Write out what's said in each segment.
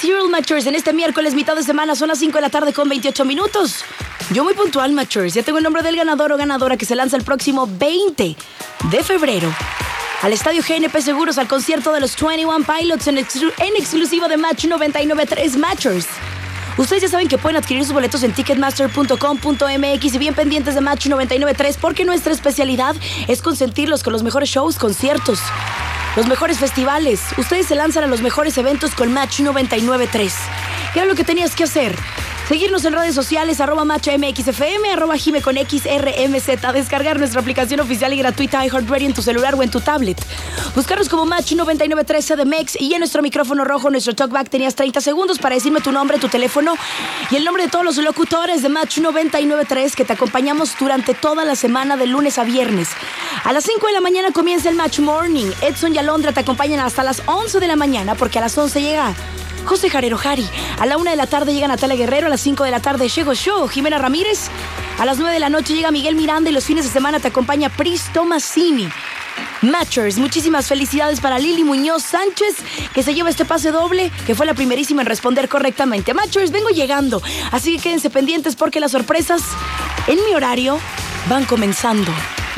Hero, Matchers. En este miércoles, mitad de semana, son las 5 de la tarde con 28 minutos. Yo muy puntual, Matchers. Ya tengo el nombre del ganador o ganadora que se lanza el próximo 20 de febrero al Estadio GNP Seguros, al concierto de los 21 Pilots en exclusivo de Match 99.3 Matchers. Ustedes ya saben que pueden adquirir sus boletos en ticketmaster.com.mx y bien pendientes de Match 99.3 porque nuestra especialidad es consentirlos con los mejores shows, conciertos, los mejores festivales. Ustedes se lanzan a los mejores eventos con Match 99.3. ¿Qué era lo que tenías que hacer? Seguirnos en redes sociales, @MatchMXFM, @JimeConXRMZ, descargar nuestra aplicación oficial y gratuita iHeartRadio en tu celular o en tu tablet. Buscarnos como Match 99.3 CDMX y en nuestro micrófono rojo, nuestro talkback, tenías 30 segundos para decirme tu nombre, tu teléfono y el nombre de todos los locutores de Match 99.3 que te acompañamos durante toda la semana de lunes a viernes. A las 5 de la mañana comienza el Match Morning. Edson y Alondra te acompañan hasta las 11 de la mañana porque a las 11 llega José Jarero Jari. A la 1 de la tarde llega Natalia Guerrero. A las 5 de la tarde llego yo, Jimena Ramírez. A las 9 de la noche llega Miguel Miranda y los fines de semana te acompaña Pris Tomasini. Matchers, muchísimas felicidades para Lili Muñoz Sánchez, que se lleva este pase doble, que fue la primerísima en responder correctamente. Matchers, vengo llegando, así que quédense pendientes porque las sorpresas en mi horario van comenzando.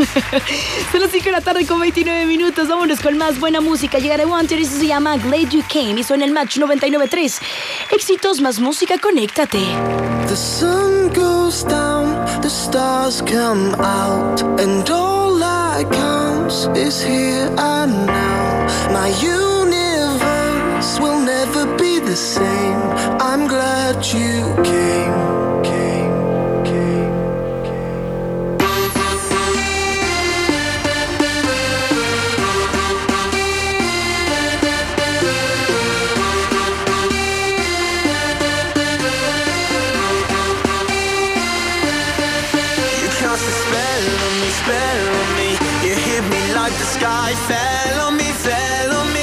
Son las 5 de la tarde con 29 minutos. Vámonos con más buena música. Llegaré Wanted y eso se llama Glad You Came y suena el Match 99.3. Éxitos más música, conéctate. The sun goes down, the stars come out, and all that counts is here and now. My universe will never be the same. I'm glad you came. Spell on me, you hit me like the sky fell